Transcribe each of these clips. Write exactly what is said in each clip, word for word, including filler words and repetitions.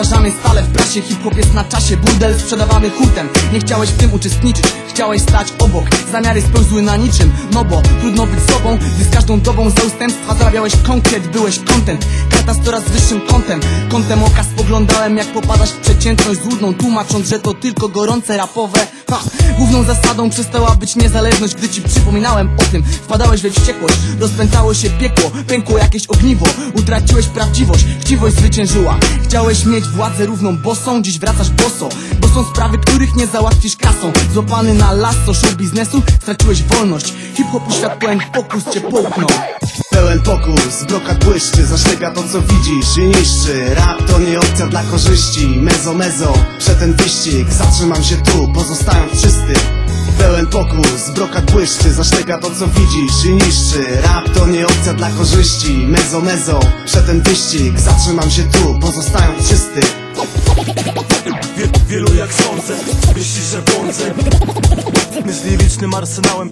powtarzany stale w prasie. Hip-hop jest na czasie, burdel sprzedawany hurtem. Nie chciałeś w tym uczestniczyć, chciałeś stać obok. Zamiary spełzły na niczym, no bo trudno być sobą, gdy z każdą dobą za ustępstwa zarabiałeś konkret, byłeś content. Karta z coraz wyższym kątem, kątem oka spoglądałem, jak popadasz w przeciętność złudną, tłumacząc, że to tylko gorące rapowe. Ha, główną zasadą przestała być niezależność. Gdy ci przypominałem o tym, wpadałeś we wściekłość. Rozpętało się piekło, pękło jakieś ogniwo. Utraciłeś prawdziwość, chciwość zwyciężyła. Chciałeś mieć władzę równą bossą, dziś wracasz boso, bo są sprawy, których nie załatwisz kasą. Złapany na lasso show biznesu, straciłeś wolność. Hip-hop uświat pełen pokus cię połknął. Pełen pokus, brokat błyszczy, zaszczepia to co widzisz i niszczy. Rap to nie opcja dla korzyści, mezo mezo, przed ten wyścig zatrzymam się tu, pozostając czysty. Pełen pokus, brokat błyszczy, zaszczepia to co widzisz i niszczy. Rap to nie opcja dla korzyści, mezo mezo, przed ten wyścig zatrzymam się tu, pozostając czysty. Wie, wielu jak sądzę, myśli, że błądzę. Myśli licznym arsenałem,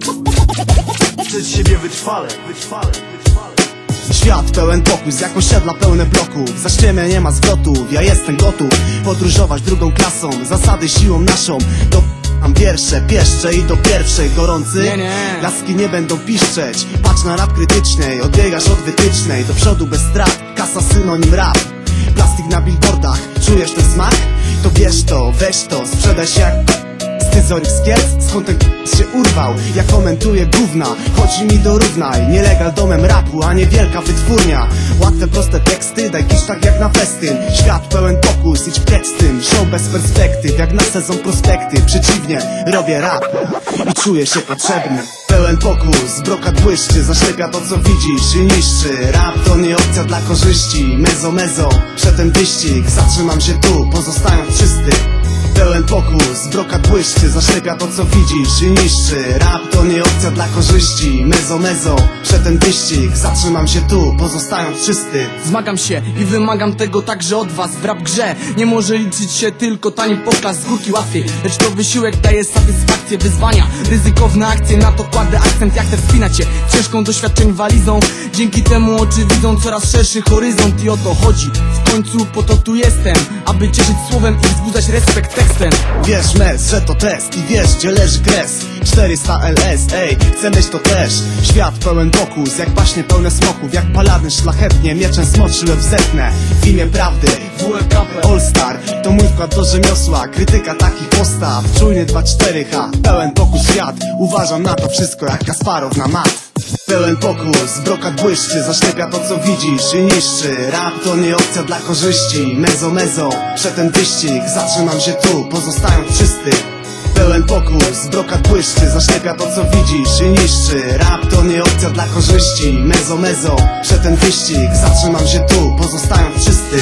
przed siebie wytrwale, wytrwale, wytrwale. Świat pełen pokus, jak osiedla pełne bloków. Za ściemę nie ma zwrotów, ja jestem gotów podróżować drugą klasą, zasady siłą naszą. Do mam wiersze, pieszcze i do pierwszej gorący. Nie, nie. Laski nie będą piszczeć, patrz na rap krytycznej, odbiegasz od wytycznej. Do przodu bez strat, kasa synonim rap. Plastik na billboardach, czujesz ten smak? To bierz to, weź to, sprzedaj się jak scyzoryk z Kielc, skąd ten się urwał? Ja komentuję gówna, chodź mi dorównaj. Nielegal domem rapu, a nie wielka wytwórnia. Łatwe, proste teksty, daj kisz tak jak na festyn. Świat pełen pokus, idź precz z tym. Show bez perspektyw, jak na sezon prospekty. Przeciwnie, robię rap i czuję się potrzebny. Pełen pokus, brokat błyszczy, zaszczepia to co widzisz i niszczy. Rap to nie opcja dla korzyści, mezo mezo, przed ten wyścig zatrzymam się tu, pozostając czysty. Pełen pokus, brokat błyszczy, zaszczepia to co widzisz i niszczy. Rap to nie opcja dla korzyści, mezo mezo, przed ten wyścig zatrzymam się tu, pozostając czysty. Zmagam się i wymagam tego także od was. W rap grze nie może liczyć się tylko tani pokaz, z górki łatwiej, lecz to wysiłek daje satysfakcję. Wyzwania, ryzykowne akcje, na to kładę akcent. Jak chcę wspinać się ciężką doświadczeń walizą, dzięki temu oczy widzą coraz szerszy horyzont. I o to chodzi, w końcu po to tu jestem, aby cieszyć słowem i wzbudzać respekt tekstem. Wiesz mes, że to test i wiesz gdzie leży kres. czterysta L S, ej, chcę mieć to też. Świat pełen pokus, jak baśnie pełne smoków. Jak paladyn szlachetnie, mieczem smoczy łeb zetnę. W imię prawdy, W L K P All Star, to mój wkład do rzemiosła. Krytyka takich postaw, czujny dwa cztery H. Pełen pokus świat, uważam na to wszystko jak Kasparow na mat. Pełen pokus, brokat błyszczy, zaszczepia to co widzisz i niszczy. Rap to nie opcja dla korzyści, mezo mezo, przed ten wyścig zatrzymam się tu, pozostając czysty. Pełen pokus, brokat błyszczy, zaszczepia to co widzisz i niszczy. Rap to nie opcja dla korzyści, mezo mezo, przed ten wyścig zatrzymam się tu, pozostając czysty.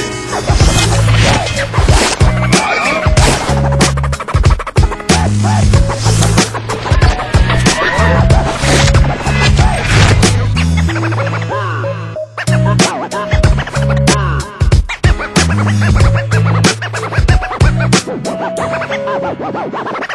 Wow, wow, wow, wow.